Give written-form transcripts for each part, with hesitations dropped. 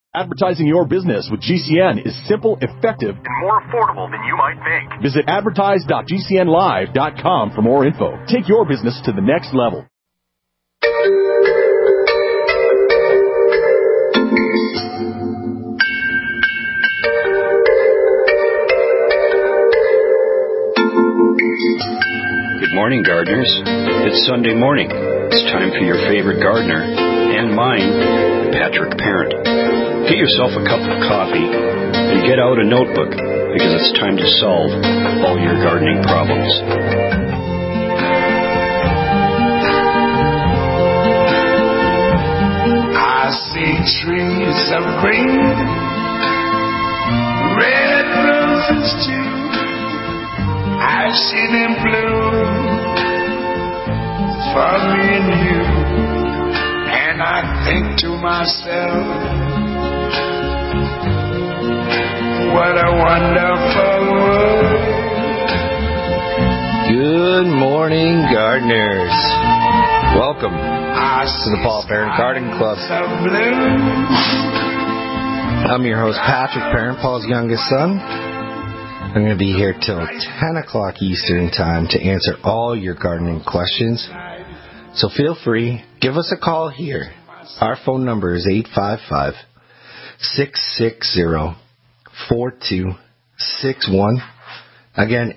Advertising your business with GCN is simple, effective, and more affordable than you might think. Visit advertise.gcnlive.com for more info. Take your business to the next level. Good morning, gardeners. It's Sunday morning. It's time for your favorite gardener and mine, Patrick Parent. Get yourself a cup of coffee and get out a notebook because it's time to solve all your gardening problems. I see trees of green, red roses too. I see them bloom for me and you, and I think to myself, what a wonderful world. Good morning, gardeners. Welcome to the Paul Parent Garden Club. I'm your host, Patrick Parent, Paul's youngest son. I'm going to be here till 10 o'clock Eastern Time to answer all your gardening questions. So feel free, give us a call here. Our phone number is 855-660-4261. Again,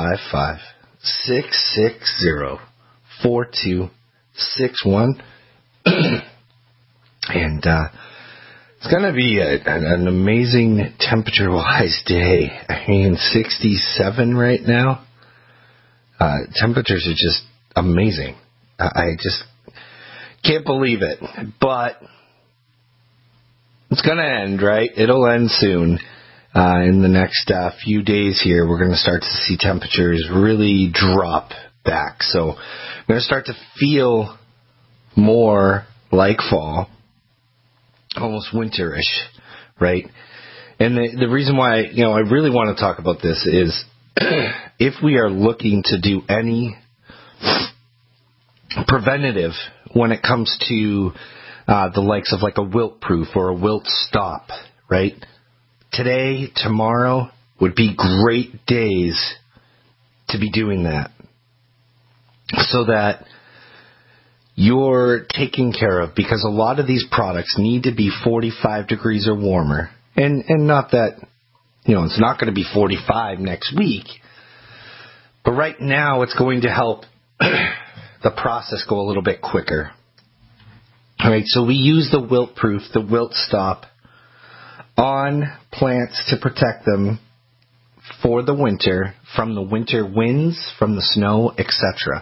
855-660-4261. And it's going to be an amazing temperature-wise day. I mean, 67 right now. Temperatures are just amazing. I just can't believe it. But it's going to end, right? It'll end soon. In the next few days here, we're going to start to see temperatures really drop back. So I'm going to start to feel more like fall. Almost winterish, right? And the reason why, I really want to talk about this is if we are looking to do any preventative when it comes to the likes of like a wilt proof or a wilt stop, right? Today, tomorrow would be great days to be doing that so that you're taken care of, because a lot of these products need to be 45 degrees or warmer. And not that, it's not going to be 45 next week. But right now it's going to help the process go a little bit quicker. All right, so we use the wilt proof, the wilt stop on plants to protect them for the winter, from the winter winds, from the snow, etc.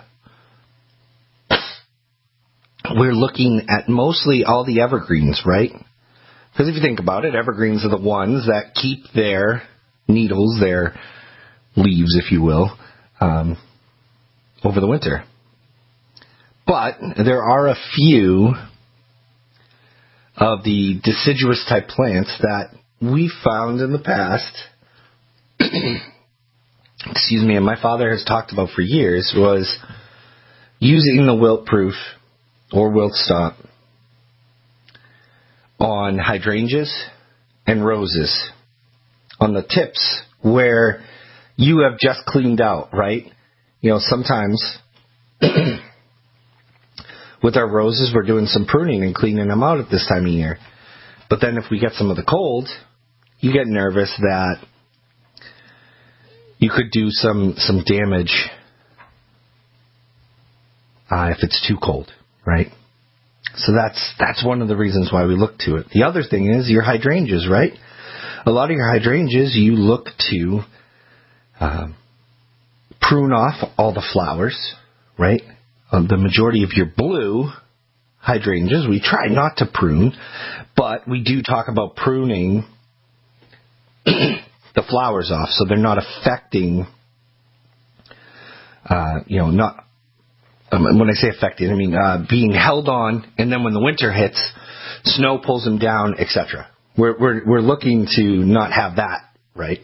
We're looking at mostly all the evergreens, right? Because if you think about it, evergreens are the ones that keep their needles, their leaves, if you will, over the winter. But there are a few of the deciduous type plants that we found in the past, excuse me, and my father has talked about for years, was using the wilt proof or wilt stop on hydrangeas and roses on the tips where you have just cleaned out, right? Sometimes with our roses, we're doing some pruning and cleaning them out at this time of year. But then if we get some of the cold, you get nervous that you could do some damage if it's too cold, right? So that's one of the reasons why we look to it. The other thing is your hydrangeas, right? A lot of your hydrangeas, you look to prune off all the flowers, right? The majority of your blue hydrangeas, we try not to prune, but we do talk about pruning the flowers off so they're not affecting, not, when I say affecting, I mean being held on, and then when the winter hits, snow pulls them down, etc. We're looking to not have that, right?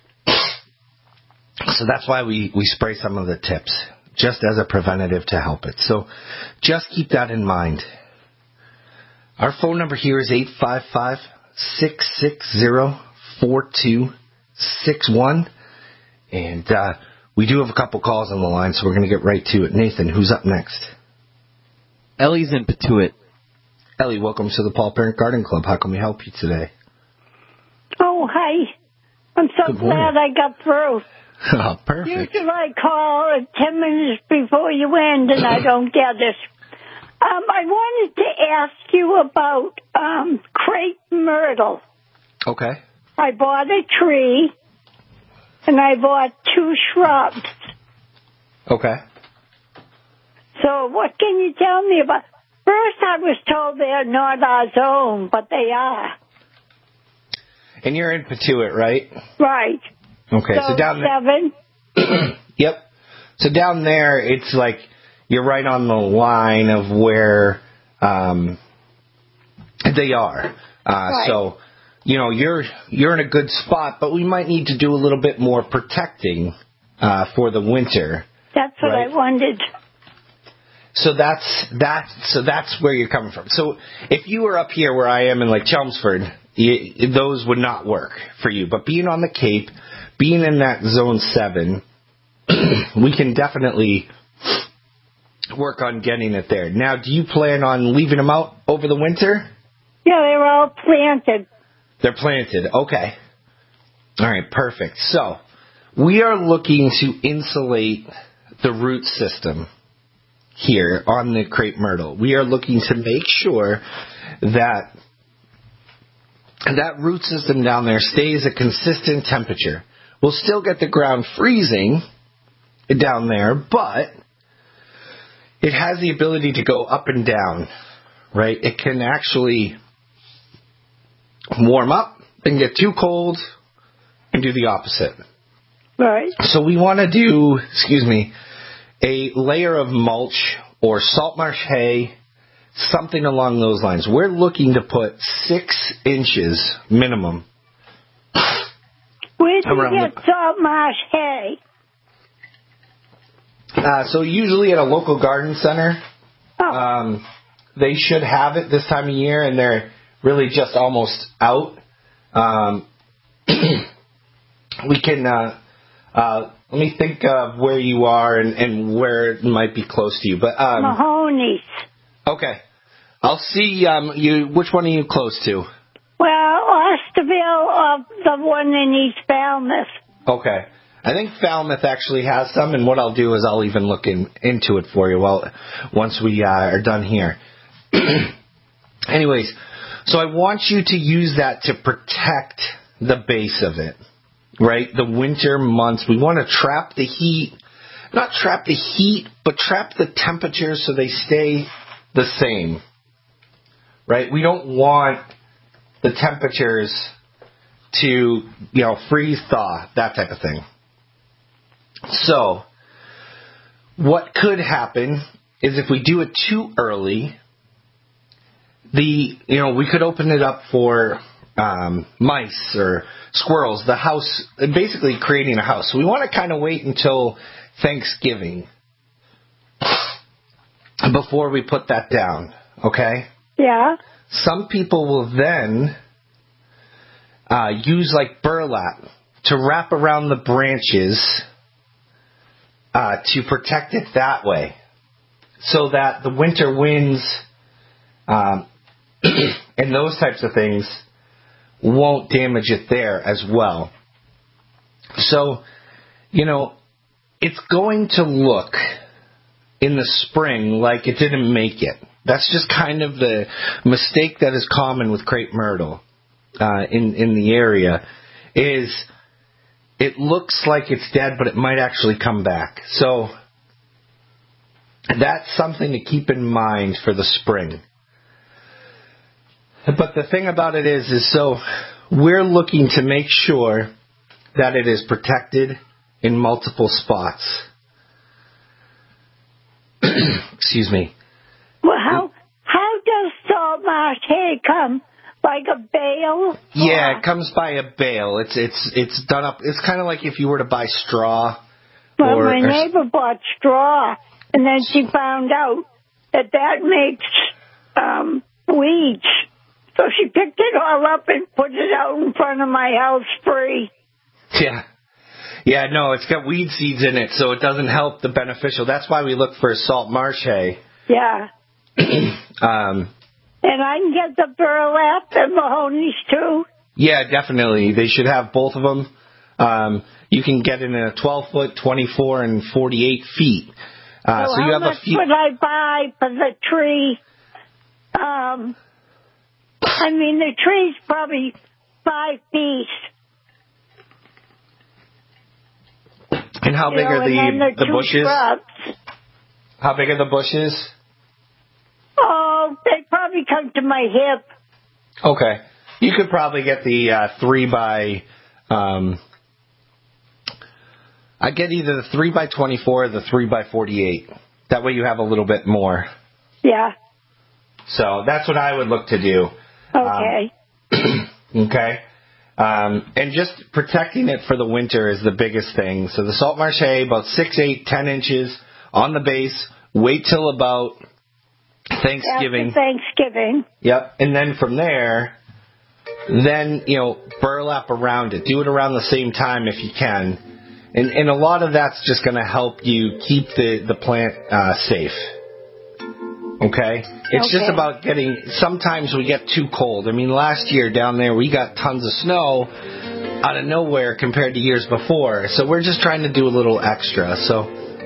So that's why we spray some of the tips, just as a preventative to help it. So just keep that in mind. Our phone number here is 660-4261. And we do have a couple calls on the line, so we're going to get right to it. Nathan, who's up next? Ellie's in Patuit. Ellie, welcome to the Paul Parent Garden Club. How can we help you today? Oh, hi. I'm so glad I got through. Oh, perfect. Usually I call 10 minutes before you end and I don't get it. I wanted to ask you about crepe myrtle. Okay. I bought a tree and I bought 2 shrubs. Okay. So what can you tell me about? First I was told they're not our zone, but they are. And you're in Patuit, right? Right. Okay, so down there. 7. Yep. So down there, it's like you're right on the line of where they are. Right. So, you're in a good spot, but we might need to do a little bit more protecting for the winter. That's what I wanted. So that's where you're coming from. So if you were up here where I am in like Chelmsford, those would not work for you. But being on the Cape, being in that zone 7, we can definitely work on getting it there. Now, do you plan on leaving them out over the winter? Yeah, they're all planted. They're planted. Okay. All right, perfect. So we are looking to insulate the root system here on the crepe myrtle. We are looking to make sure that that root system down there stays a consistent temperature. We'll still get the ground freezing down there, but it has the ability to go up and down, right? It can actually warm up and get too cold and do the opposite. Right. So we want to do, a layer of mulch or salt marsh hay, something along those lines. We're looking to put 6 inches minimum. Where do you get salt marsh hay? So usually at a local garden center. They should have it this time of year, and they're really just almost out. We can... let me think of where you are and where it might be close to you. But Mahoney's. Okay. I'll see which one are you close to? Well, Osterville or the one in East Falmouth. Okay. I think Falmouth actually has some, and what I'll do is I'll even look into it for you once we are done here. Anyways, so I want you to use that to protect the base of it. Right? The winter months, we want to trap the heat. Not trap the heat, but trap the temperature so they stay the same. Right? We don't want the temperatures to, freeze, thaw, that type of thing. So, what could happen is if we do it too early, we could open it up for mice or squirrels, the house, basically creating a house. So we want to kind of wait until Thanksgiving before we put that down, okay? Yeah. Some people will then use like burlap to wrap around the branches to protect it that way so that the winter winds and those types of things won't damage it there as well. So, it's going to look in the spring like it didn't make it. That's just kind of the mistake that is common with crepe myrtle in the area, is it looks like it's dead, but it might actually come back. So that's something to keep in mind for the spring. But the thing about it is so we're looking to make sure that it is protected in multiple spots. Excuse me. Well, how does salt marsh hay come? Like a bale? Yeah, it comes by a bale. It's done up. It's kind of like if you were to buy straw. Well, my neighbor bought straw, and then she found out that makes weeds. So she picked it all up and put it out in front of my house free. Yeah. Yeah, no, it's got weed seeds in it, so it doesn't help the beneficial. That's why we look for salt marsh hay. Yeah. And I can get the burlap and Mahoney's too? Yeah, definitely. They should have both of them. You can get it in a 12-foot, 24, and 48 feet. So you have how much would I buy for the tree? The tree's probably 5 feet. And how big are the bushes? Shrubs. How big are the bushes? Oh, they probably come to my hip. Okay. You could probably get the 3 by... I get either the 3 by 24 or the 3 by 48. That way you have a little bit more. Yeah. So that's what I would look to do. Okay. Okay. And just protecting it for the winter is the biggest thing. So the salt marsh hay, about 6, 8, 10 inches on the base. Wait till about Thanksgiving. After Thanksgiving. Yep. And then from there, burlap around it. Do it around the same time if you can. And a lot of that's just going to help you keep the plant safe. Okay? It's just about sometimes we get too cold. Last year down there we got tons of snow out of nowhere compared to years before. So we're just trying to do a little extra. So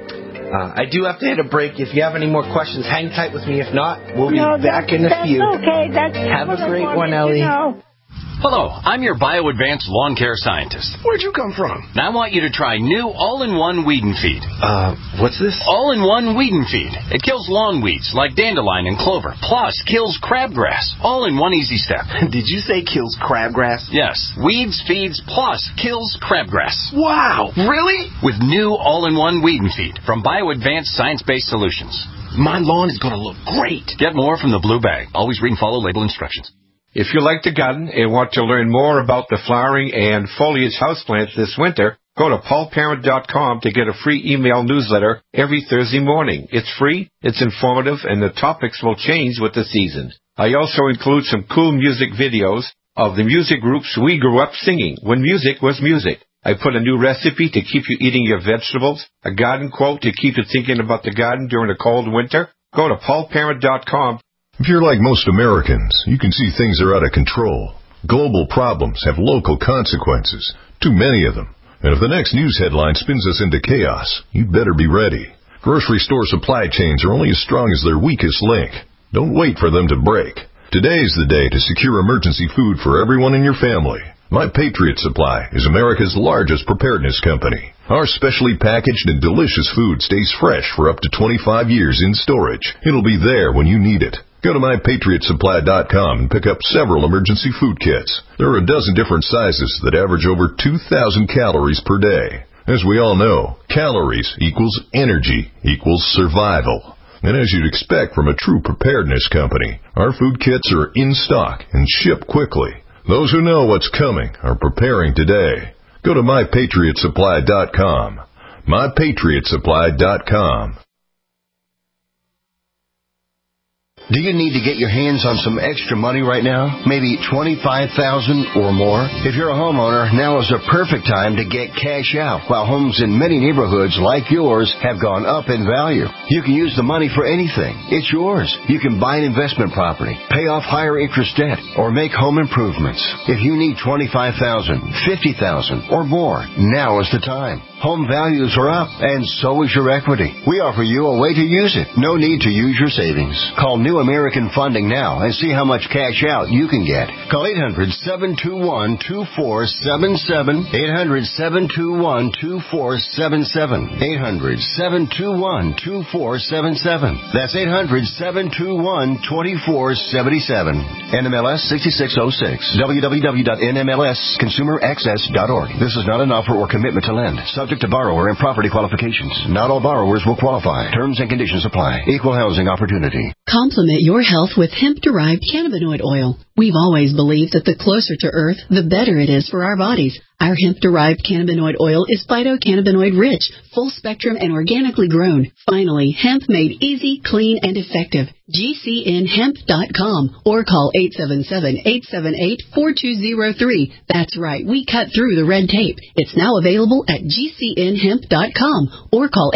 I do have to hit a break. If you have any more questions, hang tight with me. If not, we'll be back in a few. Okay. Have a great one, Ellie. Hello, I'm your BioAdvanced lawn care scientist. Where'd you come from? Now I want you to try new all-in-one weed and feed. What's this? All-in-one weed and feed. It kills lawn weeds like dandelion and clover, plus kills crabgrass. All in one easy step. Did you say kills crabgrass? Yes, weeds, feeds, plus kills crabgrass. Wow, really? With new all-in-one weed and feed from BioAdvanced science-based solutions. My lawn is going to look great. Get more from the blue bag. Always read and follow label instructions. If you like to garden and want to learn more about the flowering and foliage houseplants this winter, go to paulparent.com to get a free email newsletter every Thursday morning. It's free, it's informative, and the topics will change with the seasons. I also include some cool music videos of the music groups we grew up singing when music was music. I put a new recipe to keep you eating your vegetables, a garden quote to keep you thinking about the garden during a cold winter. Go to paulparent.com. If you're like most Americans, you can see things are out of control. Global problems have local consequences, too many of them. And if the next news headline spins us into chaos, you'd better be ready. Grocery store supply chains are only as strong as their weakest link. Don't wait for them to break. Today's the day to secure emergency food for everyone in your family. My Patriot Supply is America's largest preparedness company. Our specially packaged and delicious food stays fresh for up to 25 years in storage. It'll be there when you need it. Go to mypatriotsupply.com and pick up several emergency food kits. There are a dozen different sizes that average over 2,000 calories per day. As we all know, calories equals energy equals survival. And as you'd expect from a true preparedness company, our food kits are in stock and ship quickly. Those who know what's coming are preparing today. Go to mypatriotsupply.com. mypatriotsupply.com. Do you need to get your hands on some extra money right now? Maybe $25,000 or more? If you're a homeowner, now is the perfect time to get cash out while homes in many neighborhoods like yours have gone up in value. You can use the money for anything. It's yours. You can buy an investment property, pay off higher interest debt, or make home improvements. If you need $25,000, $50,000 or more, now is the time. Home values are up, and so is your equity. We offer you a way to use it. No need to use your savings. Call New American Funding now and see how much cash out you can get. Call 800-721-2477. 800-721-2477. 800-721-2477. That's 800-721-2477. NMLS 6606. www.nmlsconsumeraccess.org. This is not an offer or commitment to lend. Subject to borrower and property qualifications. Not all borrowers will qualify. Terms and conditions apply. Equal housing opportunity. Complement your health with hemp-derived cannabinoid oil. We've always believed that the closer to Earth, the better it is for our bodies. Our hemp-derived cannabinoid oil is phytocannabinoid-rich, full-spectrum, and organically grown. Finally, hemp made easy, clean, and effective. GCNhemp.com or call 877-878-4203. That's right, we cut through the red tape. It's now available at GCNhemp.com or call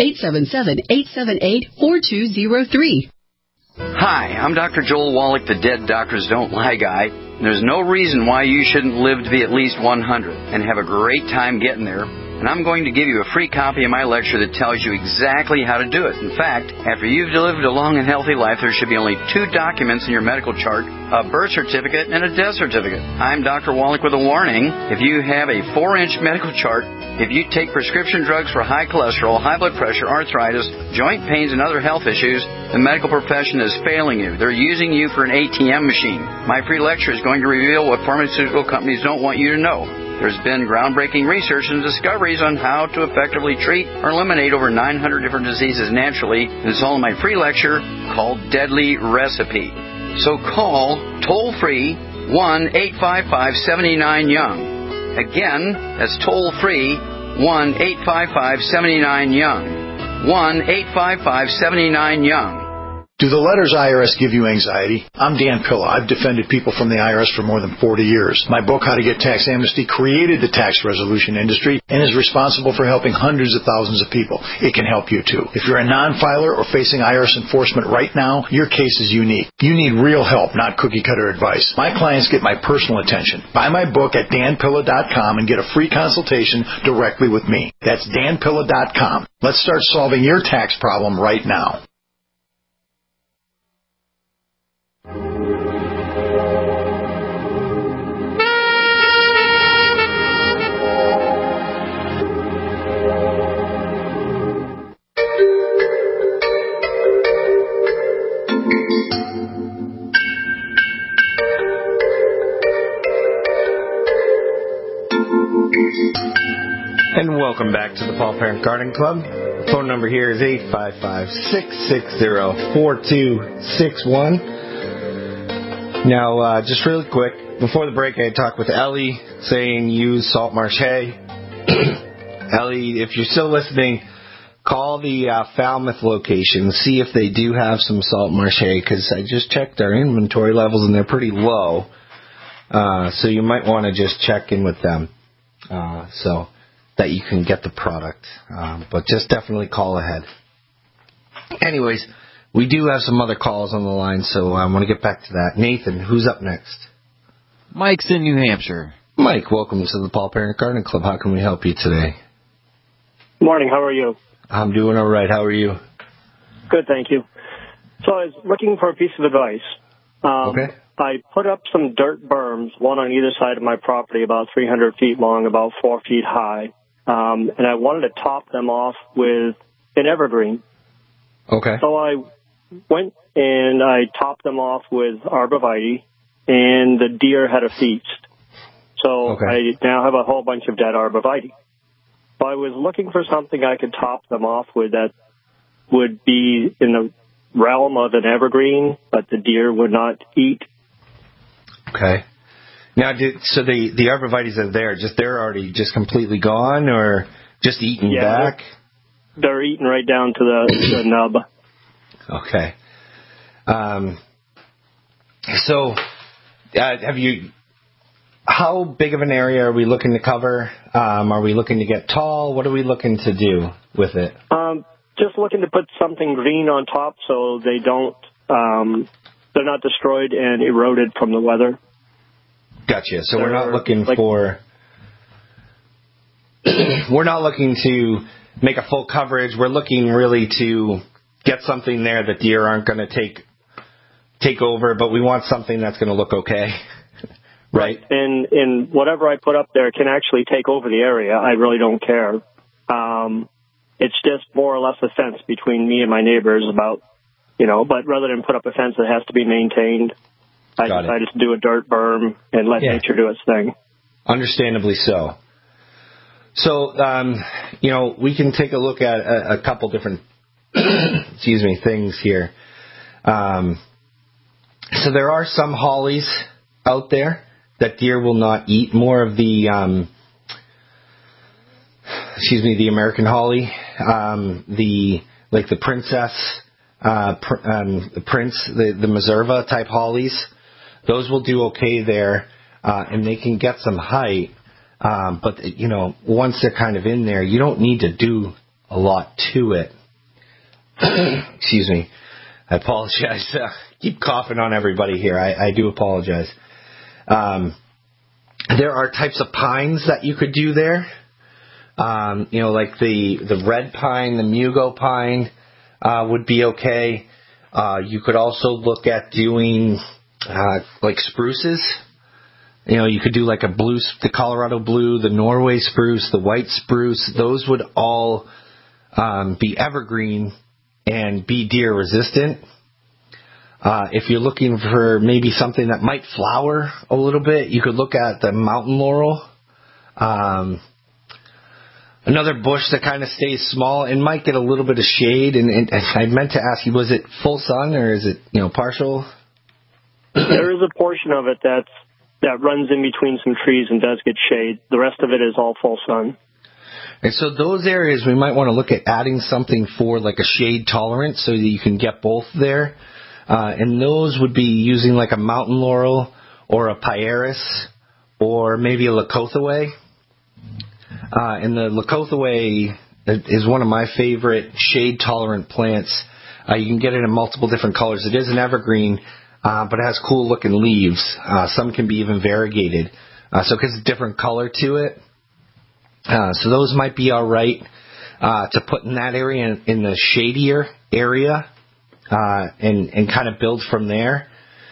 877-878-4203. Hi, I'm Dr. Joel Wallach, the Dead Doctors Don't Lie guy. There's no reason why you shouldn't live to be at least 100 and have a great time getting there. And I'm going to give you a free copy of my lecture that tells you exactly how to do it. In fact, after you've lived a long and healthy life, there should be only 2 documents in your medical chart, a birth certificate and a death certificate. I'm Dr. Wallach with a warning. If you have a 4-inch medical chart, if you take prescription drugs for high cholesterol, high blood pressure, arthritis, joint pains, and other health issues, the medical profession is failing you. They're using you for an ATM machine. My free lecture is going to reveal what pharmaceutical companies don't want you to know. There's been groundbreaking research and discoveries on how to effectively treat or eliminate over 900 different diseases naturally. And it's all in my free lecture called Deadly Recipe. So call toll-free 1-855-79-YOUNG. Again, that's toll-free 1-855-79-YOUNG. 1-855-79-YOUNG. Do the letters IRS give you anxiety? I'm Dan Pilla. I've defended people from the IRS for more than 40 years. My book, How to Get Tax Amnesty, created the tax resolution industry and is responsible for helping hundreds of thousands of people. It can help you, too. If you're a non-filer or facing IRS enforcement right now, your case is unique. You need real help, not cookie-cutter advice. My clients get my personal attention. Buy my book at danpilla.com and get a free consultation directly with me. That's danpilla.com. Let's start solving your tax problem right now. And welcome back to the Paul Parent Garden Club. Phone number here is 855-660-4261. Now, just really quick, before the break, I talked with Ellie saying use Salt Marsh hay. Ellie, if you're still listening, call the Falmouth location, see if they do have some Salt Marsh hay, because I just checked our inventory levels and they're pretty low. So you might want to just check in with them. So that you can get the product. But just definitely call ahead. Anyways, we do have some other calls on the line, so I want to get back to that. Nathan, who's up next? Mike's in New Hampshire. Mike, welcome to the Paul Parent Garden Club. How can we help you today? Morning, how are you? I'm doing all right. How are you? Good, thank you. So I was looking for a piece of advice. Okay. I put up some dirt berms, one on either side of my property, about 300 feet long, about 4 feet high. And I wanted to top them off with an evergreen. Okay. So I went and I topped them off with arborvitae, and the deer had a feast. So I now have a whole bunch of dead arborvitae. So I was looking for something I could top them off with that would be in the realm of an evergreen, but the deer would not eat. Okay. Now, so the arborvitaes are there, they're already just completely gone, or just eaten back? They're eaten right down to the nub. Okay. So, how big of an area are we looking to cover? Are we looking to get tall? What are we looking to do with it? Just looking to put something green on top so they don't, they're not destroyed and eroded from the weather. Gotcha. So we're not looking we're not looking to make a full coverage. We're looking really to get something there that deer aren't going to take over, but we want something that's going to look okay. Right. And whatever I put up there can actually take over the area. I really don't care. It's just more or less a fence between me and my neighbors about, but rather than put up a fence that has to be maintained, I decided to do a dirt berm and let nature do its thing. Understandably so. So, we can take a look at a couple different, things here. So there are some hollies out there that deer will not eat. More of the the American holly, the princess, the prince, the Minerva type hollies. Those will do okay there, and they can get some height. But once they're kind of in there, you don't need to do a lot to it. Excuse me. I apologize. Keep coughing on everybody here. I do apologize. There are types of pines that you could do there. Like the red pine, the Mugo pine would be okay. You could also look at doing like spruces. You could do like the Colorado blue, the Norway spruce, the white spruce. Those would all be evergreen and be deer resistant. If you're looking for maybe something that might flower a little bit, you could look at the mountain laurel. Another bush that kind of stays small and might get a little bit of shade. And I meant to ask you, was it full sun or is it, partial? There is a portion of it that runs in between some trees and does get shade. The rest of it is all full sun. And so those areas we might want to look at adding something for like a shade tolerance so that you can get both there. And those would be using like a mountain laurel or a Pieris or maybe a Lakothaway. And the Lakothaway is one of my favorite shade-tolerant plants. You can get it in multiple different colors. It is an evergreen, but it has cool-looking leaves. Some can be even variegated. So it gives a different color to it. So those might be all right to put in that area, in the shadier area, and kind of build from there.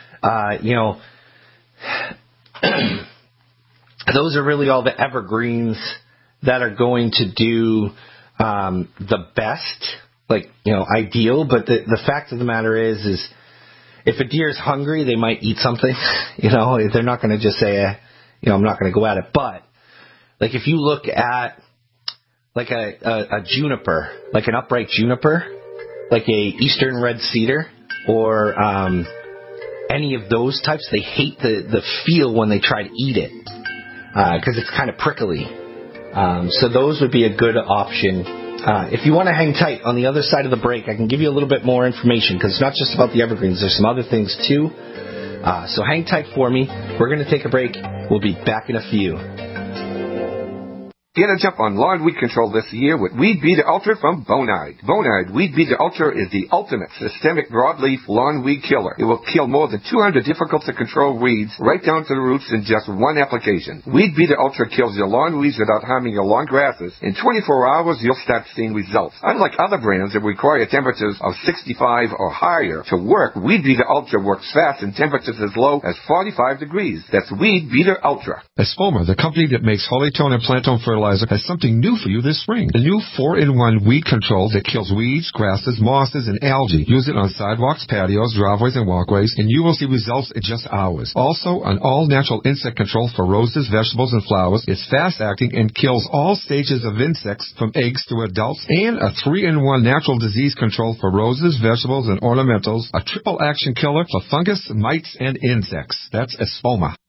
Those are really all the evergreens that are going to do the best, ideal. But the fact of the matter is if a deer is hungry, they might eat something. They're not going to just say, I'm not going to go at it. But if you look at like a juniper, like an upright juniper, like a eastern red cedar, or any of those types, they hate the feel when they try to eat it because it's kind of prickly. So those would be a good option. If you want to hang tight on the other side of the break, I can give you a little bit more information because it's not just about the evergreens. There's some other things too. So hang tight for me. We're going to take a break. We'll be back in a few. Get a jump on lawn weed control this year with Weed Beater Ultra from Bonide. Bonide Weed Beater Ultra is the ultimate systemic broadleaf lawn weed killer. It will kill more than 200 difficult-to-control weeds right down to the roots in just one application. Weed Beater Ultra kills your lawn weeds without harming your lawn grasses. In 24 hours, you'll start seeing results. Unlike other brands that require temperatures of 65 or higher to work, Weed Beater Ultra works fast in temperatures as low as 45 degrees. That's Weed Beater Ultra. Espoma, the company that makes Holytone and Plantone fertilizer, has something new for you this spring. The new 4-in-1 weed control that kills weeds, grasses, mosses, and algae. Use it on sidewalks, patios, driveways, and walkways, and you will see results in just hours. Also, an all-natural insect control for roses, vegetables, and flowers. It's fast-acting and kills all stages of insects from eggs to adults. And a 3-in-1 natural disease control for roses, vegetables, and ornamentals. A triple-action killer for fungus, mites, and insects. That's Espoma.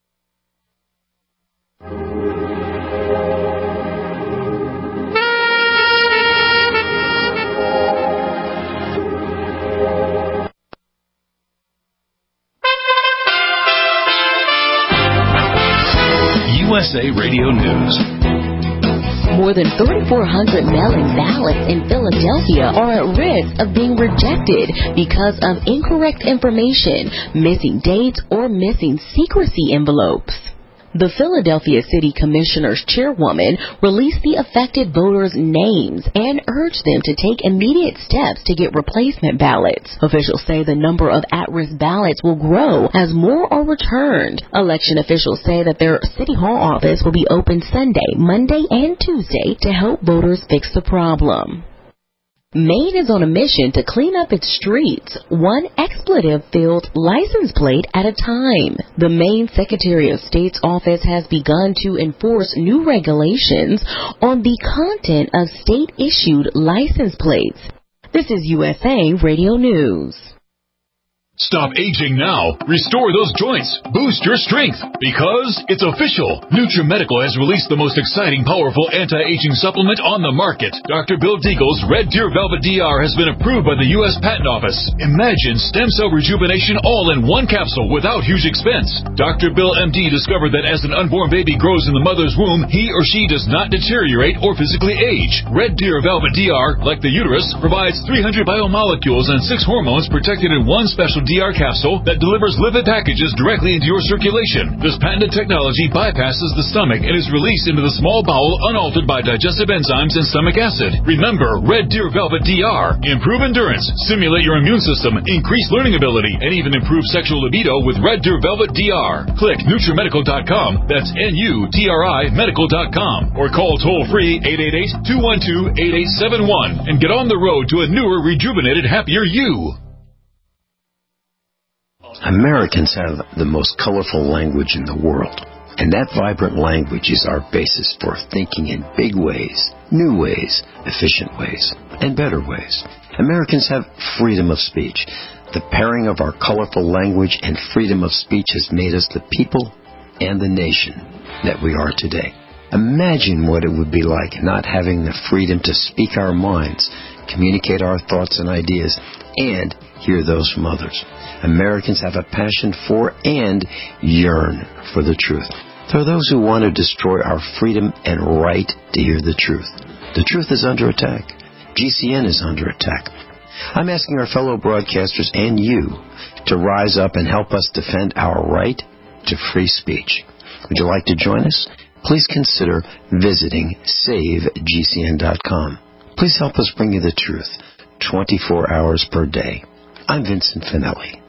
USA Radio News. More than 3,400 mail-in ballots in Philadelphia are at risk of being rejected because of incorrect information, missing dates, or missing secrecy envelopes. The Philadelphia City Commissioner's chairwoman released the affected voters' names and urged them to take immediate steps to get replacement ballots. Officials say the number of at-risk ballots will grow as more are returned. Election officials say that their City Hall office will be open Sunday, Monday, and Tuesday to help voters fix the problem. Maine is on a mission to clean up its streets, one expletive-filled license plate at a time. The Maine Secretary of State's office has begun to enforce new regulations on the content of state-issued license plates. This is USA Radio News. Stop aging now. Restore those joints. Boost your strength. Because it's official. NutriMedical has released the most exciting, powerful anti-aging supplement on the market. Dr. Bill Deagle's Red Deer Velvet DR has been approved by the U.S. Patent Office. Imagine stem cell rejuvenation all in one capsule without huge expense. Dr. Bill MD discovered that as an unborn baby grows in the mother's womb, he or she does not deteriorate or physically age. Red Deer Velvet DR, like the uterus, provides 300 biomolecules and 6 hormones protected in one special DR capsule that delivers lipid packages directly into your circulation. This patented technology bypasses the stomach and is released into the small bowel unaltered by digestive enzymes and stomach acid. Remember, Red Deer Velvet DR. Improve endurance, stimulate your immune system, increase learning ability, and even improve sexual libido with Red Deer Velvet DR. Click NutriMedical.com, that's NUTRI Medical.com, or call toll-free 888-212-8871 and get on the road to a newer, rejuvenated, happier you. Americans have the most colorful language in the world, and that vibrant language is our basis for thinking in big ways, new ways, efficient ways, and better ways. Americans have freedom of speech. The pairing of our colorful language and freedom of speech has made us the people and the nation that we are today. Imagine what it would be like not having the freedom to speak our minds, communicate our thoughts and ideas, and hear those from others. Americans have a passion for and yearn for the truth. There are those who want to destroy our freedom and right to hear the truth. The truth is under attack. GCN is under attack. I'm asking our fellow broadcasters and you to rise up and help us defend our right to free speech. Would you like to join us? Please consider visiting SaveGCN.com. Please help us bring you the truth 24 hours per day. I'm Vincent Finelli.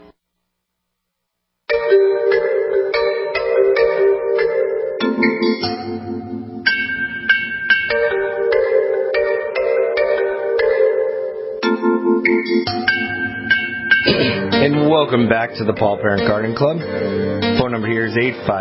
And welcome back to the Paul Parent Garden Club. Phone number here is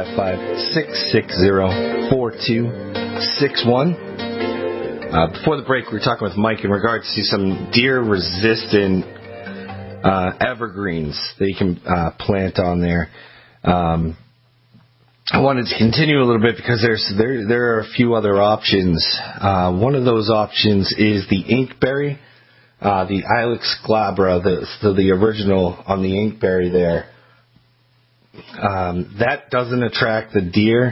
855-660-4261. Before the break, we were talking with Mike in regards to some deer-resistant evergreens that you can plant on there. I wanted to continue a little bit because there are a few other options. One of those options is the inkberry. The Ilex glabra, the original on the inkberry there. That doesn't attract the deer.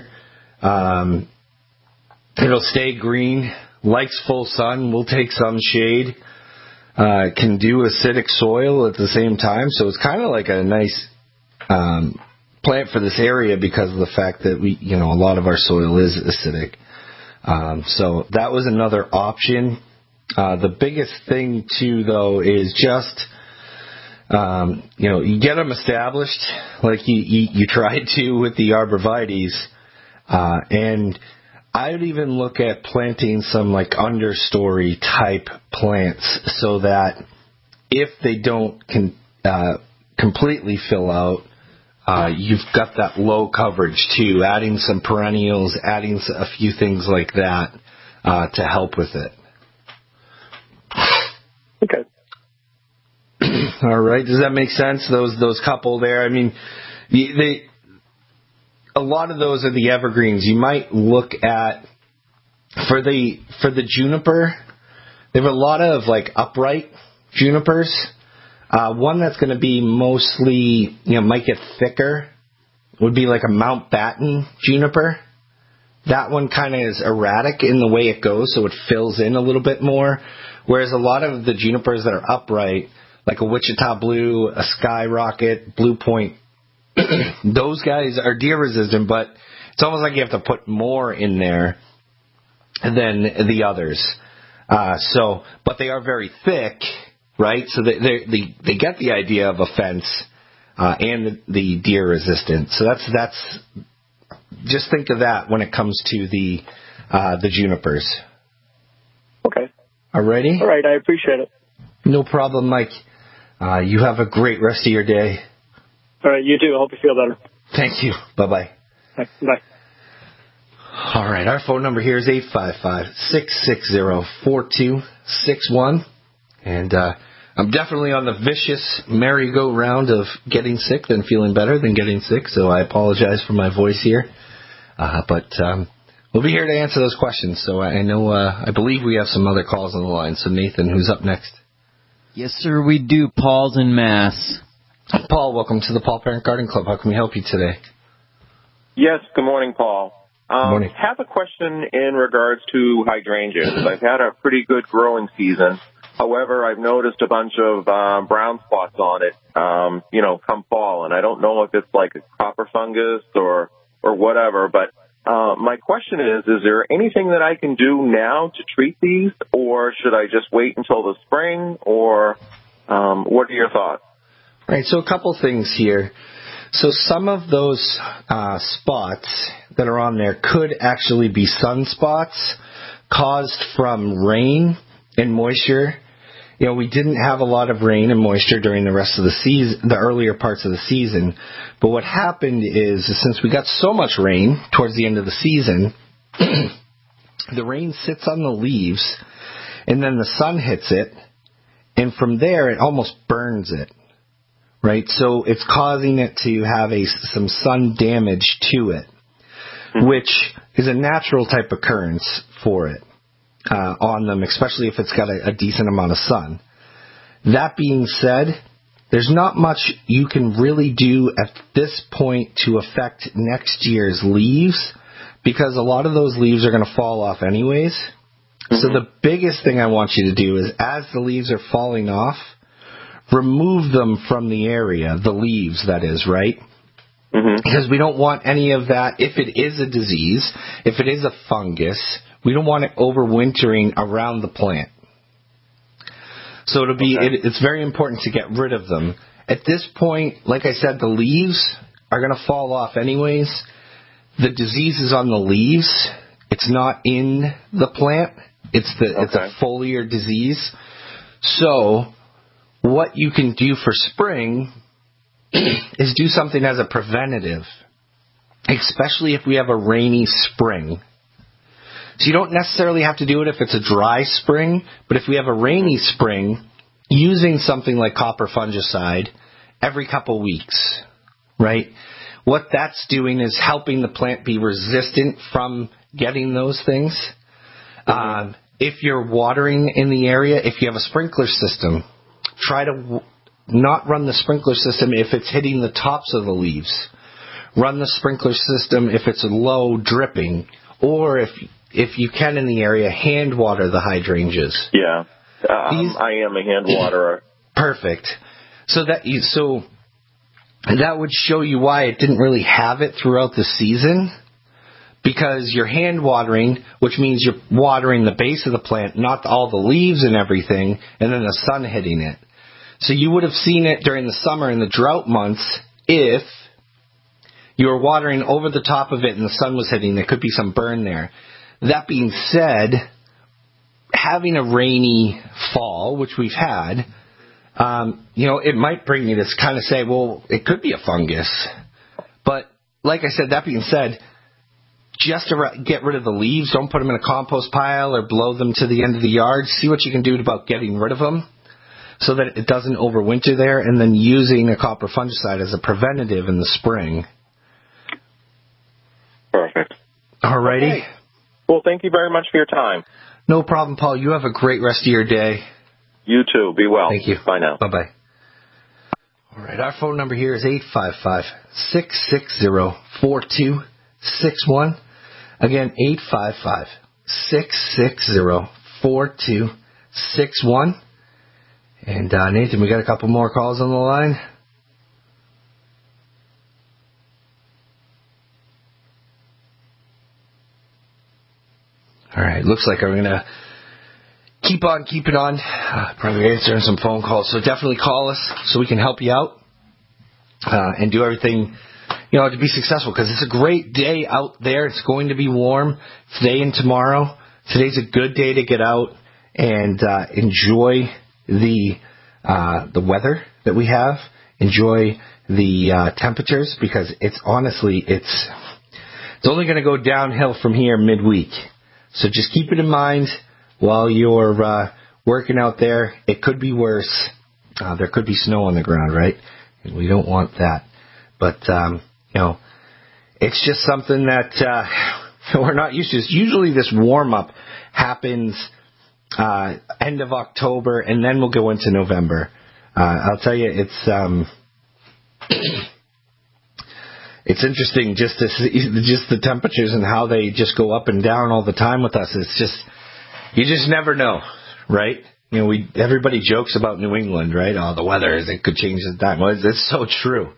It'll stay green, likes full sun, will take some shade, can do acidic soil at the same time. So it's kind of like a nice plant for this area because of the fact that a lot of our soil is acidic. So that was another option. The biggest thing, too, though, is just, you get them established like you tried to with the arborvitaes, and I would even look at planting some, like, understory type plants so that if they don't completely fill out, you've got that low coverage, too, adding some perennials, adding a few things like that to help with it. Okay. All right. Does that make sense? Those couple there. I mean, a lot of those are the evergreens. You might look at for the juniper. They have a lot of like upright junipers. One that's going to be mostly might get thicker would be like a Mountbatten juniper. That one kind of is erratic in the way it goes, so it fills in a little bit more. Whereas a lot of the junipers that are upright, like a Wichita Blue, a Skyrocket, Blue Point, those guys are deer resistant, but it's almost like you have to put more in there than the others. But they are very thick, right? So they get the idea of a fence and the deer resistant. So that's just think of that when it comes to the junipers. Okay. Alrighty? All right, I appreciate it. No problem, Mike. You have a great rest of your day. All right, you too. I hope you feel better. Thank you. Bye-bye. Bye. All right, our phone number here is 855-660-4261. And I'm definitely on the vicious merry-go-round of getting sick, then feeling better, then getting sick, so I apologize for my voice here. But we'll be here to answer those questions. So I believe we have some other calls on the line. So Nathan, who's up next? Yes, sir, we do. Paul's in Mass. Paul, welcome to the Paul Parent Garden Club. How can we help you today? Yes, good morning, Paul. Good morning. I have a question in regards to hydrangeas. I've had a pretty good growing season. However, I've noticed a bunch of brown spots on it, come fall, and I don't know if it's like a copper fungus or whatever, but my question is there anything that I can do now to treat these, or should I just wait until the spring, or what are your thoughts? Right, so a couple things here. So some of those spots that are on there could actually be sunspots caused from rain and moisture. We didn't have a lot of rain and moisture during the rest of the season, the earlier parts of the season. But what happened is since we got so much rain towards the end of the season, the rain sits on the leaves, and then the sun hits it, and from there it almost burns it. Right? So it's causing it to have some sun damage to it, which is a natural type occurrence for it. On them, especially if it's got a decent amount of sun. That being said, there's not much you can really do at this point to affect next year's leaves, because a lot of those leaves are going to fall off anyways. Mm-hmm. So the biggest thing I want you to do is, as the leaves are falling off, remove them from the area, the leaves, that is, right? Mm-hmm. Because we don't want any of that. If it is a disease, if it is a fungus, we don't want it overwintering around the plant. So it's very important to get rid of them. At this point, like I said, the leaves are going to fall off anyways. The disease is on the leaves. It's not in the plant. It's a foliar disease. So what you can do for spring is do something as a preventative, especially if we have a rainy spring. So you don't necessarily have to do it if it's a dry spring, but if we have a rainy spring, using something like copper fungicide every couple weeks, right? What that's doing is helping the plant be resistant from getting those things. If you're watering in the area, if you have a sprinkler system, try to not run the sprinkler system if it's hitting the tops of the leaves. Run the sprinkler system if it's low dripping, or if you can in the area, hand water the hydrangeas. Yeah, I am a hand waterer. Perfect. So that would show you why it didn't really have it throughout the season, because you're hand watering, which means you're watering the base of the plant, not all the leaves and everything, and then the sun hitting it. So you would have seen it during the summer in the drought months if you were watering over the top of it and the sun was hitting. There could be some burn there. That being said, having a rainy fall, which we've had, it might bring you to kind of say, well, it could be a fungus. But like I said, that being said, just to get rid of the leaves, don't put them in a compost pile or blow them to the end of the yard. See what you can do about getting rid of them so that it doesn't overwinter there, and then using a copper fungicide as a preventative in the spring. Perfect. All righty. Okay. Well, thank you very much for your time. No problem, Paul. You have a great rest of your day. You too. Be well. Thank you. Bye now. Bye-bye. All right, our phone number here is 855-660-4261. Again, 855-660-4261. And Nathan, we got a couple more calls on the line. All right, looks like we're going to keep on keeping on. Probably answering some phone calls, so definitely call us so we can help you out and do everything, to be successful, because it's a great day out there. It's going to be warm today and tomorrow. Today's a good day to get out and enjoy the weather that we have. Enjoy the temperatures, because it's honestly it's only going to go downhill from here midweek. So just keep it in mind while you're working out there. It could be worse there could be snow on the ground, right? And we don't want that. But, it's just something that we're not used to. Usually this warm-up happens end of October, and then we'll go into November. I'll tell you, it's interesting just to see just the temperatures and how they just go up and down all the time with us. It's just, you just never know, right? Everybody jokes about New England, right? Oh, the weather, it could change at that. Well, it's so true.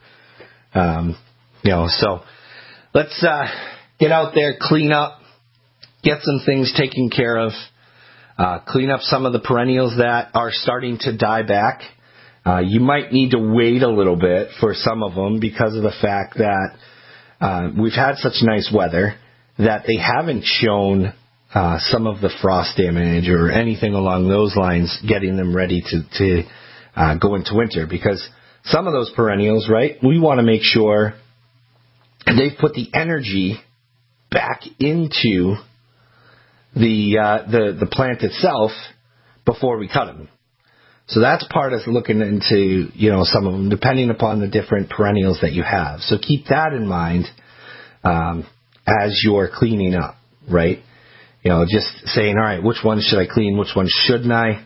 So let's get out there, clean up, get some things taken care of, clean up some of the perennials that are starting to die back. You might need to wait a little bit for some of them because of the fact that we've had such nice weather that they haven't shown some of the frost damage or anything along those lines, getting them ready to go into winter. Because some of those perennials, right, we want to make sure they've put the energy back into the plant itself before we cut them. So that's part of looking into, some of them, depending upon the different perennials that you have. So keep that in mind as you're cleaning up, right? Just saying, all right, which one should I clean? Which one shouldn't I?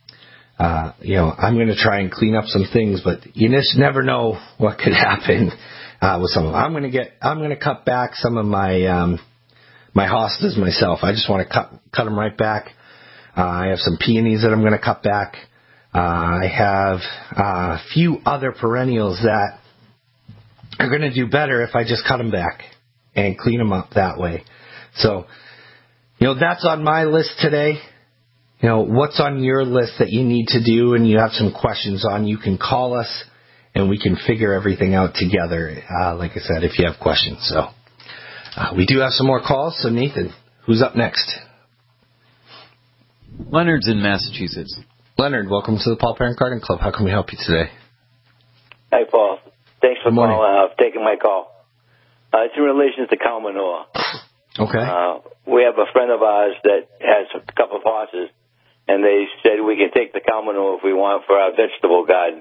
I'm going to try and clean up some things, but you just never know what could happen with some of them. I'm going to cut back some of my my hostas myself. I just want to cut them right back. I have some peonies that I'm going to cut back. I have a few other perennials that are going to do better if I just cut them back and clean them up that way. So, that's on my list today. What's on your list that you need to do and you have some questions on, you can call us and we can figure everything out together, like I said, if you have questions. So, we do have some more calls. So, Nathan, who's up next? Leonard's in Massachusetts. Leonard, welcome to the Paul Parent Garden Club. How can we help you today? Hi, Paul. Thanks for taking my call. It's in relation to cow manure. Okay. We have a friend of ours that has a couple of horses, and they said we can take the cow manure if we want for our vegetable garden.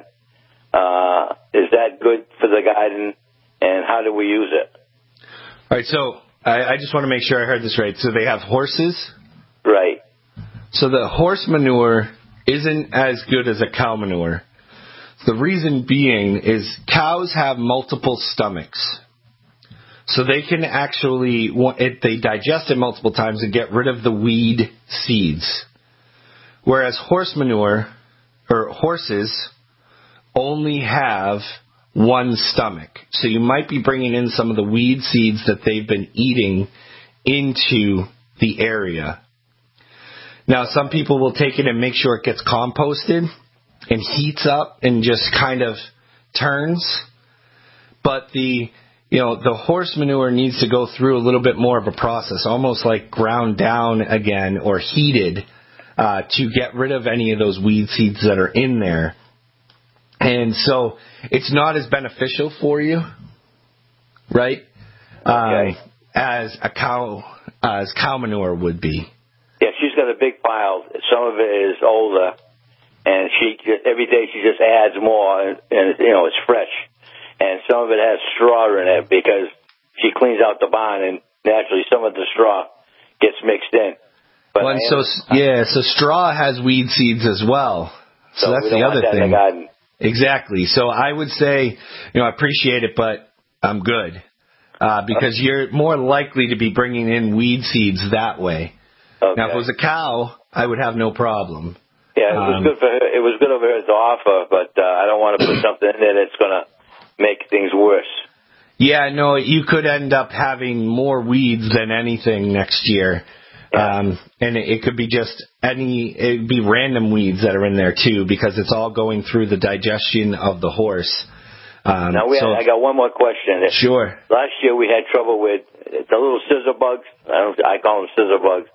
Is that good for the garden, and how do we use it? All right, so I just want to make sure I heard this right. So they have horses? Right. So the horse manure isn't as good as a cow manure. The reason being is cows have multiple stomachs. So they can actually, they digest it multiple times and get rid of the weed seeds. Whereas horse manure, or horses, only have one stomach. So you might be bringing in some of the weed seeds that they've been eating into the area. Now, some people will take it and make sure it gets composted and heats up and just kind of turns. But the horse manure needs to go through a little bit more of a process, almost like ground down again or heated to get rid of any of those weed seeds that are in there. And so it's not as beneficial for you, right? Okay. As cow manure would be. Yeah, she's got a big pile. Some of it is older, and every day she just adds more, and it's fresh. And some of it has straw in it because she cleans out the barn, and naturally some of the straw gets mixed in. But so straw has weed seeds as well. So that's the other thing. In the garden. Exactly. So I would say, I appreciate it, but I'm good because you're more likely to be bringing in weed seeds that way. Okay. Now, if it was a cow, I would have no problem. Yeah, it was good for her. It was good of her to offer, but I don't want to put something in there that's going to make things worse. Yeah, no, you could end up having more weeds than anything next year. Yeah. And it could be it'd be random weeds that are in there too, because it's all going through the digestion of the horse. I got one more question. Sure. Last year we had trouble with the little scissor bugs. I call them scissor bugs.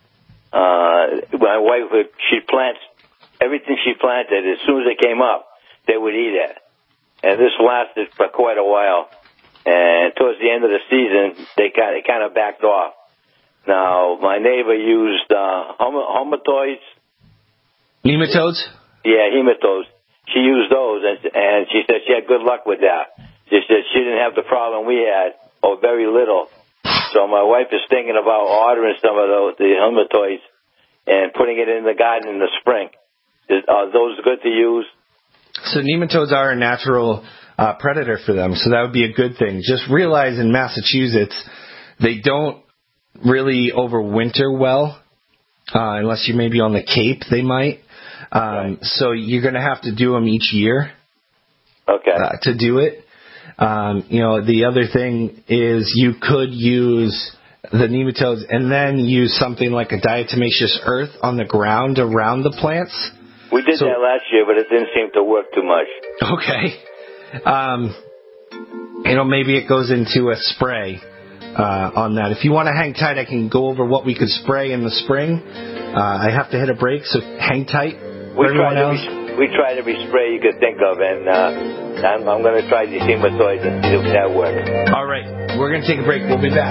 My wife she plants everything she planted. As soon as it came up, they would eat it, and this lasted for quite a while. And towards the end of the season, they kind of backed off. Now my neighbor used nematodes. Nematodes? Yeah, nematodes, she used those, and she said she had good luck with that. She said she didn't have the problem we had, or very little. So my wife is thinking about ordering some of those, the nematoids, and putting it in the garden in the spring. Are those good to use? So nematodes are a natural predator for them, so that would be a good thing. Just realize in Massachusetts, they don't really overwinter well, unless you're maybe on the Cape, they might. So you're going to have to do them each year. Okay. To do it. The other thing is you could use the nematodes and then use something like a diatomaceous earth on the ground around the plants. We did that last year, but it didn't seem to work too much. Okay. Maybe it goes into a spray on that. If you want to hang tight, I can go over what we could spray in the spring. I have to hit a break, so hang tight. We tried every spray you could think of, and I'm going to try the nematoids and see if that works. All right. We're going to take a break. We'll be back.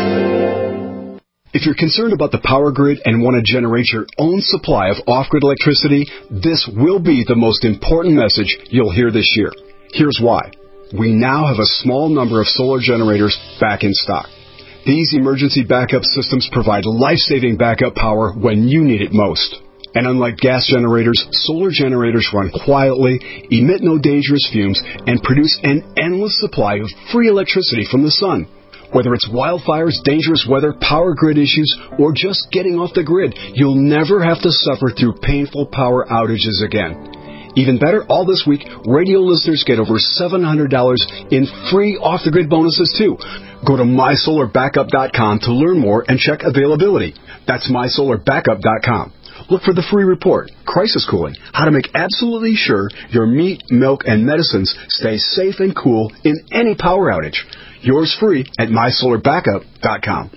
If you're concerned about the power grid and want to generate your own supply of off-grid electricity, this will be the most important message you'll hear this year. Here's why. We now have a small number of solar generators back in stock. These emergency backup systems provide life-saving backup power when you need it most. And unlike gas generators, solar generators run quietly, emit no dangerous fumes, and produce an endless supply of free electricity from the sun. Whether it's wildfires, dangerous weather, power grid issues, or just getting off the grid, you'll never have to suffer through painful power outages again. Even better, all this week, radio listeners get over $700 in free off-the-grid bonuses, too. Go to mysolarbackup.com to learn more and check availability. That's mysolarbackup.com. Look for the free report, Crisis Cooling, how to make absolutely sure your meat, milk, and medicines stay safe and cool in any power outage. Yours free at mysolarbackup.com.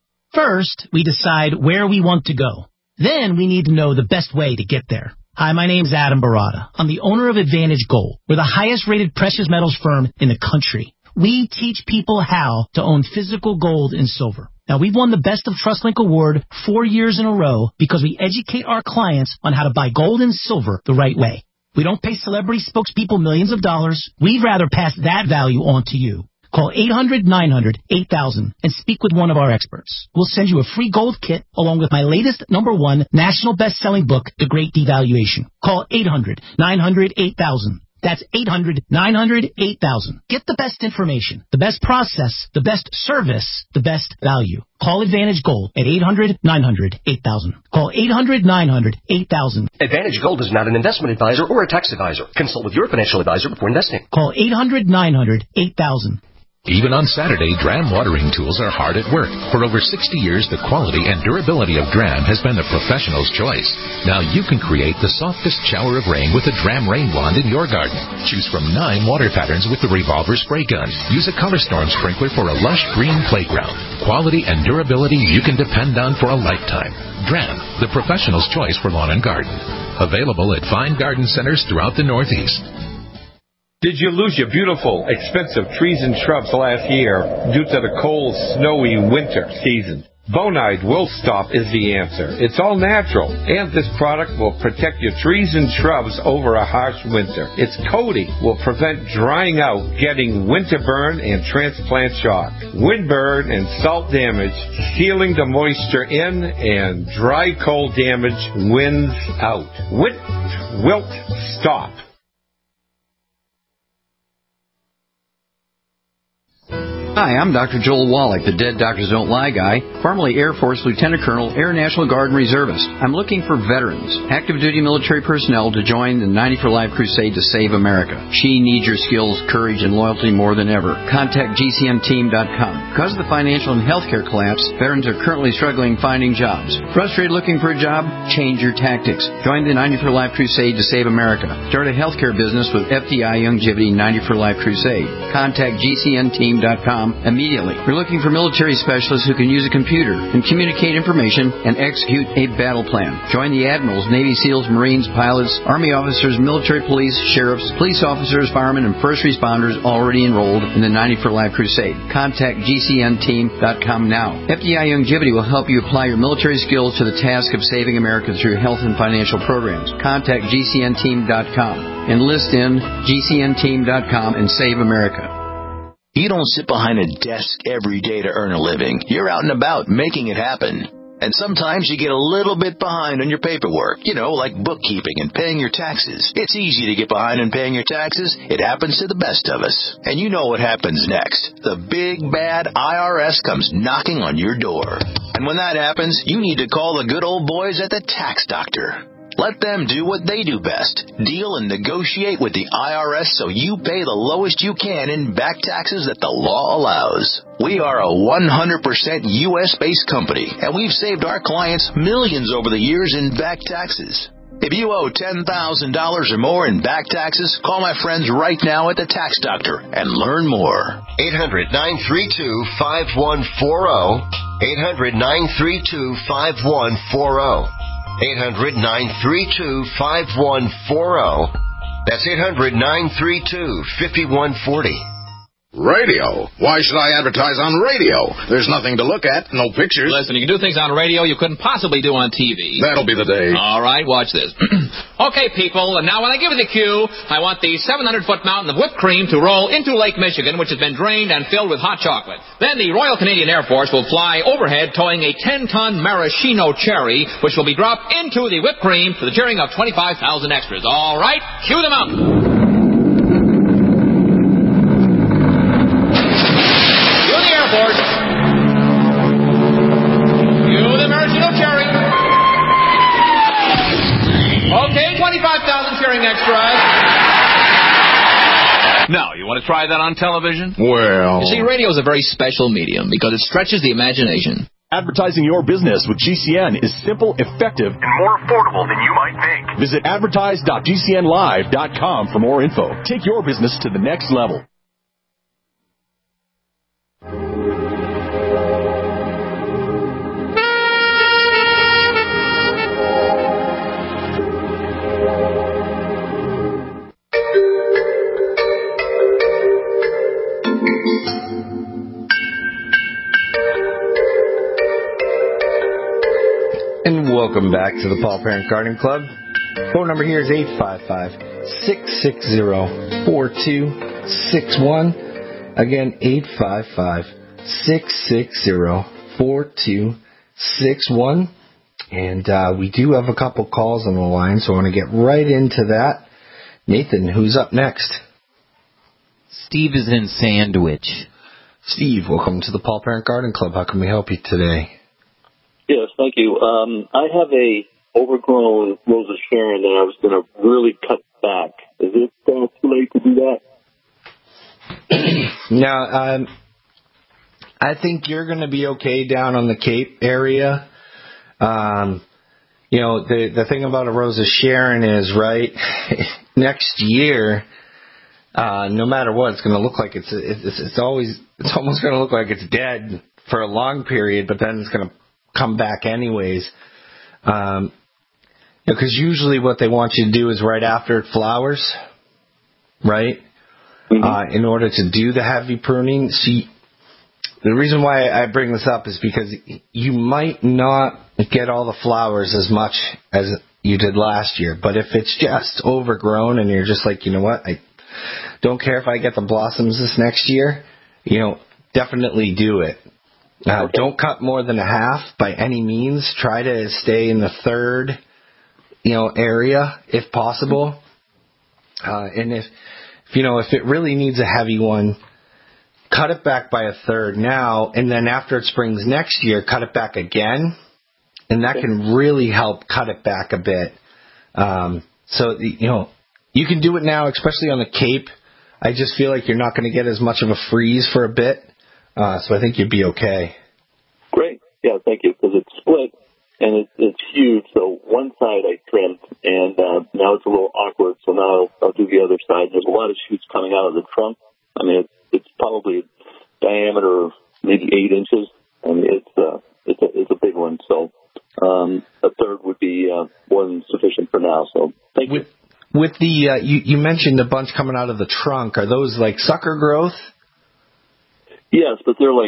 First, we decide where we want to go. Then we need to know the best way to get there. Hi, my name's Adam Barada. I'm the owner of Advantage Gold. We're the highest rated precious metals firm in the country. We teach people how to own physical gold and silver. Now, we've won the Best of TrustLink Award 4 years in a row because we educate our clients on how to buy gold and silver the right way. We don't pay celebrity spokespeople millions of dollars. We'd rather pass that value on to you. Call 800-900-8000 and speak with one of our experts. We'll send you a free gold kit along with my latest #1 national best-selling book, The Great Devaluation. Call 800-900-8000. That's 800-900-8000. Get the best information, the best process, the best service, the best value. Call Advantage Gold at 800-900-8000. Call 800-900-8000. Advantage Gold is not an investment advisor or a tax advisor. Consult with your financial advisor before investing. Call 800-900-8000. Even on Saturday, Dram watering tools are hard at work. For over 60 years, the quality and durability of Dram has been the professional's choice. Now you can create the softest shower of rain with a Dram Rain Wand in your garden. Choose from 9 water patterns with the revolver spray gun. Use a Color Storm sprinkler for a lush green playground. Quality and durability you can depend on for a lifetime. Dram, the professional's choice for lawn and garden. Available at fine garden centers throughout the Northeast. Did you lose your beautiful, expensive trees and shrubs last year due to the cold, snowy winter season? Bonide Wilt Stop is the answer. It's all natural, and this product will protect your trees and shrubs over a harsh winter. Its coating will prevent drying out, getting winter burn and transplant shock, wind burn and salt damage, sealing the moisture in, and dry cold damage winds out. Wilt Stop. Hi, I'm Dr. Joel Wallach, the Dead Doctors Don't Lie guy, formerly Air Force Lieutenant Colonel, Air National Guard and Reservist. I'm looking for veterans, active duty military personnel to join the 90 for Life crusade to save America. She needs your skills, courage, and loyalty more than ever. Contact GCMteam.com. Because of the financial and healthcare collapse, veterans are currently struggling finding jobs. Frustrated looking for a job? Change your tactics. Join the 90 for Life crusade to save America. Start a healthcare business with FDI Youngevity 90 for Life crusade. Contact GCNteam.com immediately. We're looking for military specialists who can use a computer and communicate information and execute a battle plan. Join the admirals, Navy SEALs, Marines, pilots, Army officers, military police, sheriffs, police officers, firemen, and first responders already enrolled in the 90 for Life crusade. Contact GCNteam.com GCNteam.com now. FDI Longevity will help you apply your military skills to the task of saving America through health and financial programs. Contact GCNteam.com. Enlist in GCNteam.com and save America. You don't sit behind a desk every day to earn a living. You're out and about making it happen. And sometimes you get a little bit behind on your paperwork, like bookkeeping and paying your taxes. It's easy to get behind in paying your taxes. It happens to the best of us. And you know what happens next. The big, bad IRS comes knocking on your door. And when that happens, you need to call the good old boys at the Tax Doctor. Let them do what they do best. Deal and negotiate with the IRS so you pay the lowest you can in back taxes that the law allows. We are a 100% U.S.-based company, and we've saved our clients millions over the years in back taxes. If you owe $10,000 or more in back taxes, call my friends right now at the Tax Doctor and learn more. 800-932-5140. 800-932-5140. 800-932-5140. That's 800-932-5140. Radio? Why should I advertise on radio? There's nothing to look at, no pictures. Listen, you can do things on radio you couldn't possibly do on TV. That'll be the day. All right, watch this. Okay, people, and now when I give you the cue, I want the 700-foot mountain of whipped cream to roll into Lake Michigan, which has been drained and filled with hot chocolate. Then the Royal Canadian Air Force will fly overhead towing a 10-ton maraschino cherry, which will be dropped into the whipped cream for the cheering of 25,000 extras. All right, cue them up. Okay, 25,000 cheering extras. Now, you want to try that on television? Well... You see, radio is a very special medium because it stretches the imagination. Advertising your business with GCN is simple, effective, and more affordable than you might think. Visit advertise.gcnlive.com for more info. Take your business to the next level. And welcome back to the Paul Parent Garden Club. Phone number here is 855-660-4261. Again, 855-660-4261. And we do have a couple calls on the line, so I want to get right into that. Nathan, who's up next? Steve is in Sandwich. Steve, welcome to the Paul Parent Garden Club. How can we help you today? Yes, thank you. I have a overgrown Rosa Sharon that I was going to really cut back. Is it too late to do that? Now, I think you're going to be okay down on the Cape area. The thing about a Rosa Sharon is, right, next year, no matter what, it's going to look like it's almost going to look like it's dead for a long period, but then it's going to come back anyways. Because usually what they want you to do is right after it flowers, right? Mm-hmm. In order to do the heavy pruning. See, the reason why I bring this up is because you might not get all the flowers as much as you did last year. But if it's just overgrown and you're just like, you know what, I don't care if I get the blossoms this next year, definitely do it. Don't cut more than a half by any means. Try to stay in the third, area if possible. And if it really needs a heavy one, cut it back by a third now, and then after it springs next year, cut it back again, and that can really help cut it back a bit. So you can do it now, especially on the Cape. I just feel like you're not going to get as much of a freeze for a bit. So I think you'd be okay. Great. Yeah, thank you. Because it's split, and it's huge. So one side I trimmed, and now it's a little awkward. So now I'll do the other side. There's a lot of shoots coming out of the trunk. I mean, it's probably a diameter of maybe 8 inches. I mean, it's a big one. So a third would be more than sufficient for now. So thank you. With the you mentioned a bunch coming out of the trunk. Are those like sucker growth? Yes, but they're like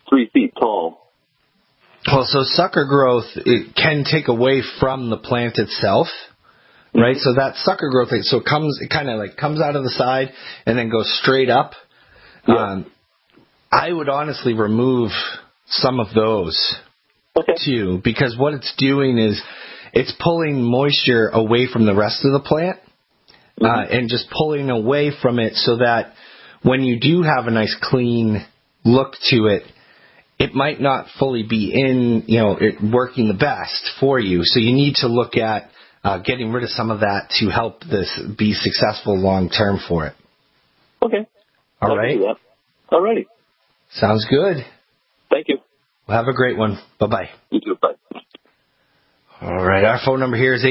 3 feet tall. Well, so sucker growth, it can take away from the plant itself, right? So that sucker growth, so it kind of like comes out of the side and then goes straight up. Yeah. I would honestly remove some of those too, because what it's doing is it's pulling moisture away from the rest of the plant and just pulling away from it so that when you do have a nice clean look to it, it might not fully be it working the best for you. So you need to look at getting rid of some of that to help this be successful long term for it. Okay. All right. All righty. Sounds good. Thank you. Well, have a great one. Bye-bye. You too. Bye. All right. Our phone number here is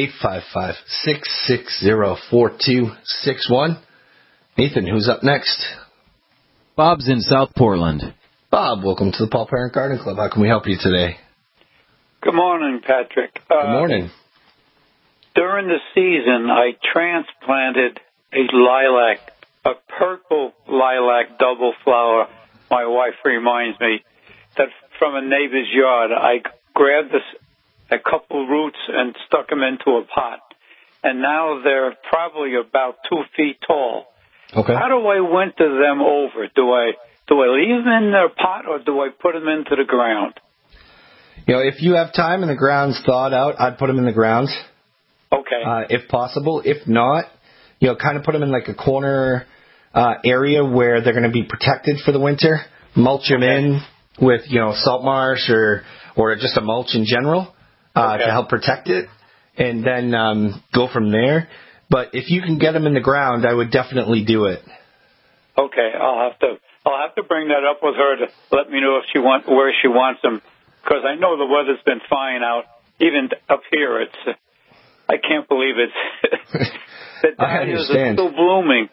855-660-4261. Nathan, who's up next? Bob's in South Portland. Bob, welcome to the Paul Parent Garden Club. How can we help you today? Good morning, Patrick. Good morning. During the season, I transplanted a purple lilac double flower. My wife reminds me that from a neighbor's yard. I grabbed a couple roots and stuck them into a pot, and now they're probably about 2 feet tall. Okay. How do I winter them over? Do I leave them in their pot, or do I put them into the ground? If you have time and the ground's thawed out, I'd put them in the ground. Okay. If possible. If not, kind of put them in like a corner area where they're going to be protected for the winter. Mulch them in with, salt marsh or just a mulch in general to help protect it, and then go from there. But if you can get them in the ground, I would definitely do it. Okay, I'll have to bring that up with her to let me know where she wants them, because I know the weather's been fine out, even up here. I can't believe it. The dahlias are still blooming,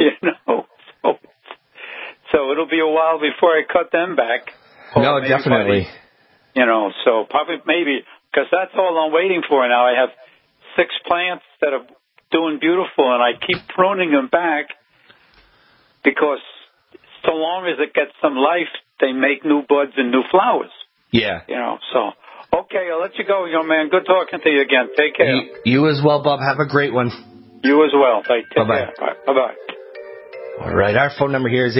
So it'll be a while before I cut them back. No, definitely. So probably maybe, because that's all I'm waiting for now. I have 6 plants that are doing beautiful, and I keep pruning them back because so long as it gets some life, they make new buds and new flowers. Yeah. Okay, I'll let you go, young man. Good talking to you again. Take care. You as well, Bob. Have a great one. You as well. Take Bye-bye. care. Bye-bye. All right, our phone number here is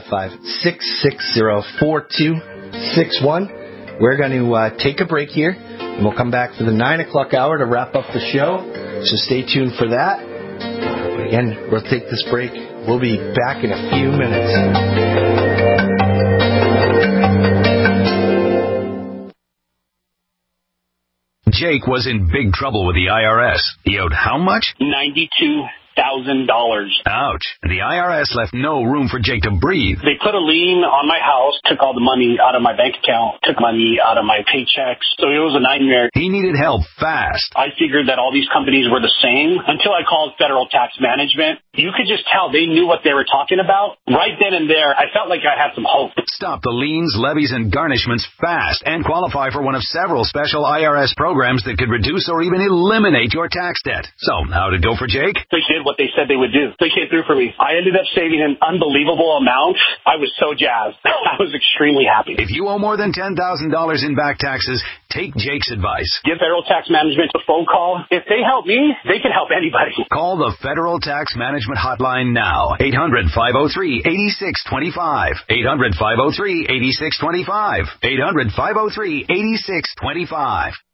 855-660-4261. We're going to take a break here, and we'll come back for the 9 o'clock hour to wrap up the show. So stay tuned for that. But again, we'll take this break. We'll be back in a few minutes. Jake was in big trouble with the IRS. He owed how much? $92,000. Ouch. The IRS left no room for Jake to breathe. They put a lien on my house, took all the money out of my bank account, took money out of my paychecks. So it was a nightmare. He needed help fast. I figured that all these companies were the same until I called Federal Tax Management. You could just tell they knew what they were talking about. Right then and there, I felt like I had some hope. Stop the liens, levies, and garnishments fast and qualify for one of several special IRS programs that could reduce or even eliminate your tax debt. So, how did it go for Jake? They did what they said they would do. They came through for me. I ended up saving an unbelievable amount. I was so jazzed. I was extremely happy. If you owe more than $10,000 in back taxes, take Jake's advice. Give Federal Tax Management a phone call. If they help me, they can help anybody. Call the Federal Tax Management Hotline now. 800-503-8625. 800-503-8625. 800-503-8625.